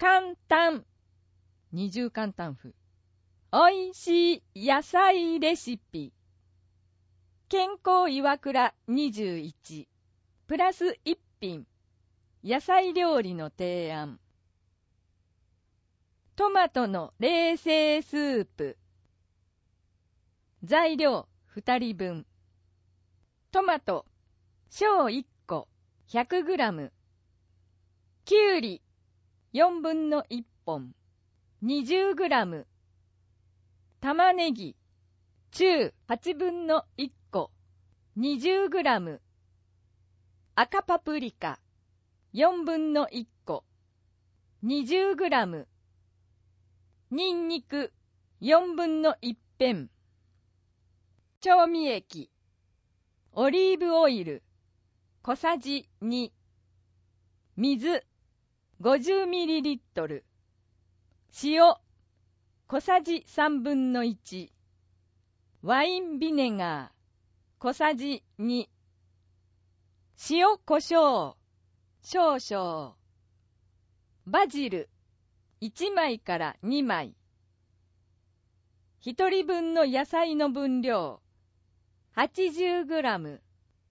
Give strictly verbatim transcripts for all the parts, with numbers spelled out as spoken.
簡単二重簡単符。おいしい野菜レシピ。健康岩倉にじゅういちプラスいっ品野菜料理の提案。トマトの冷製スープ。材料ふたりぶん。トマト小いっこ ひゃくグラム。きゅうりよんぶんのいっぽん にじゅうグラム。玉ねぎ中はちぶんのいっこ にじゅうグラム。赤パプリカよんぶんのいっこ にじゅうグラム。にんにくよんぶんのいっぺん。調味液オリーブオイル小さじに。水 ごじゅうミリリットル。塩小さじさんぶんのいち。ワインビネガー小さじに。塩コショウ少々。バジルいちまいからにまい。ひとりぶんの野菜の分量はちじゅうグラム。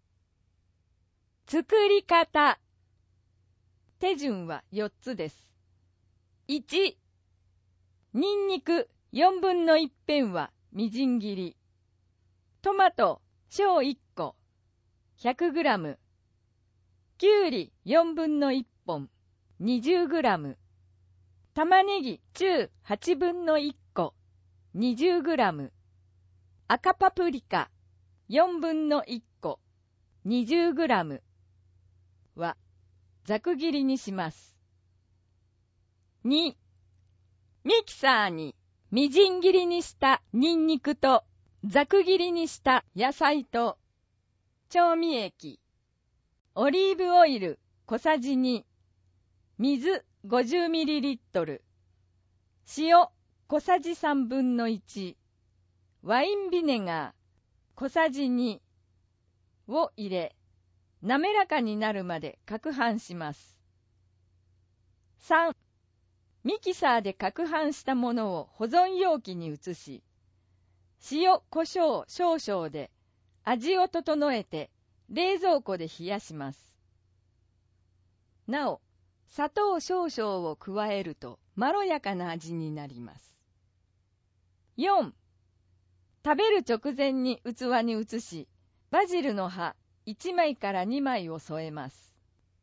作り方。手順はよっつです。いち、にんにくよんぶんのいっぺんはみじん切り。トマト小いっこ ひゃくグラム。きゅうりよんぶんのいっぽん にじゅうグラム。玉ねぎ中はちぶんのいっこ にじゅうグラム。赤パプリカよんぶんのいっこ にじゅうグラム はざく切りにします。に、ミキサーにみじん切りにしたにんにくとざく切りにした野菜と調味液オリーブオイル小さじに、水 ごじゅうミリリットル、塩小さじさんぶんのいち、ワインビネガー小さじにを入れ、滑らかになるまで攪拌します。さん、ミキサーで攪拌したものを保存容器に移し、塩コショウ少々で味を整えて冷蔵庫で冷やします。なお、砂糖少々を加えるとまろやかな味になります。よん、食べる直前に器に移し、バジルの葉いちまいからにまいを添えます。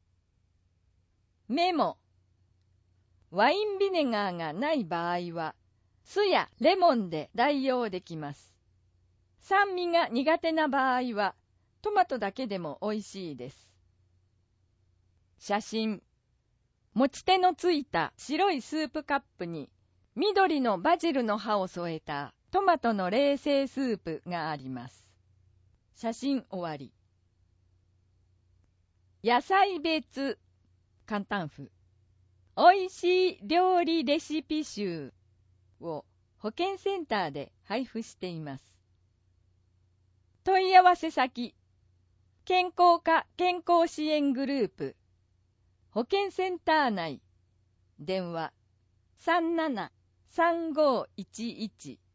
メモ。ワインビネガーがない場合は、酢やレモンで代用できます。酸味が苦手な場合は、トマトだけでもおいしいです。写真。持ち手のついた白いスープカップに、緑のバジルの葉を添えたトマトの冷製スープがあります。写真終わり。野菜別簡単符。おいしい料理レシピ集を保健センターで配布しています。問い合わせ先、健康課健康支援グループ、保健センター内、電話 さんななさんごいちいち